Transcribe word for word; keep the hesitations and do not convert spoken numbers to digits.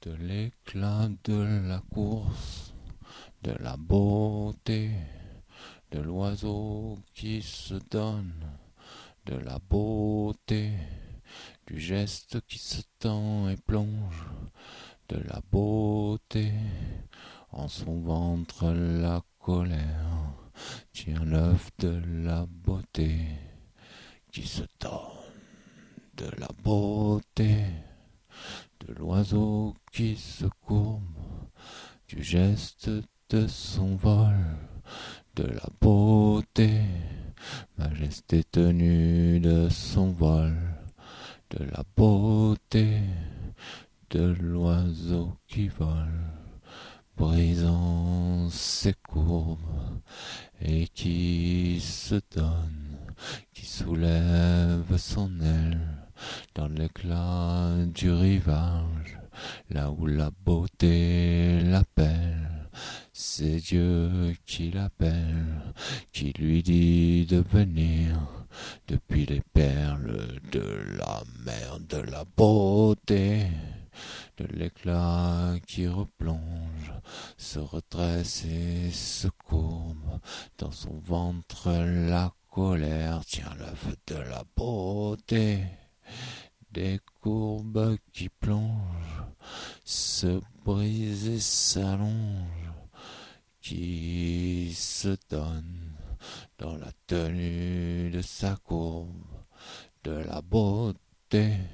De l'éclat de la course, de la beauté, de l'oiseau qui se donne, de la beauté, du geste qui se tend et plonge, de la beauté, en son ventre la colère, tient l'œuf de la beauté qui se donne, de la beauté, de l'oiseau qui se courbe, du geste de son vol, de la beauté, majesté tenue de son vol, de la beauté, de l'oiseau qui vole, brisant ses courbes, et qui se donne, qui soulève son aile, dans l'éclat du rivage, là où la beauté l'appelle. C'est Dieu qui l'appelle, qui lui dit de venir, depuis les perles de la mer, de la beauté, de l'éclat qui replonge, se redresse et se courbe, dans son ventre la colère tient l'œuf de la beauté. Des courbes qui plongent, se brisent et s'allongent, qui se donnent dans la tenue de sa courbe, de la beauté.